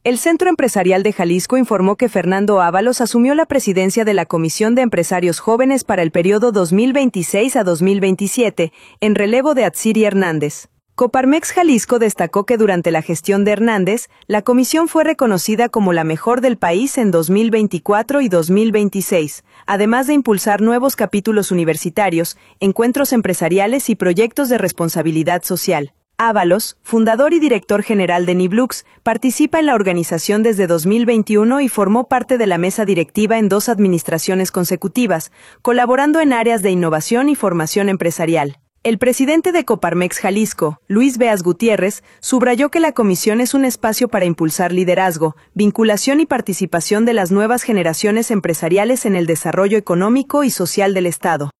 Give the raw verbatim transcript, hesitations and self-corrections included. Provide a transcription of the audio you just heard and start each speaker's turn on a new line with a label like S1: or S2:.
S1: El Centro Empresarial de Jalisco informó que Fernando Ábalos asumió la presidencia de la Comisión de Empresarios Jóvenes para el periodo dos mil veintiséis a dos mil veintisiete, en relevo de Atsiri Hernández. Coparmex Jalisco destacó que durante la gestión de Hernández, la comisión fue reconocida como la mejor del país en dos mil veinticuatro y dos mil veintiséis, además de impulsar nuevos capítulos universitarios, encuentros empresariales y proyectos de responsabilidad social. Ábalos, fundador y director general de Niblux, participa en la organización desde dos mil veintiuno y formó parte de la mesa directiva en dos administraciones consecutivas, colaborando en áreas de innovación y formación empresarial. El presidente de Coparmex Jalisco, Luis Beas Gutiérrez, subrayó que la comisión es un espacio para impulsar liderazgo, vinculación y participación de las nuevas generaciones empresariales en el desarrollo económico y social del Estado.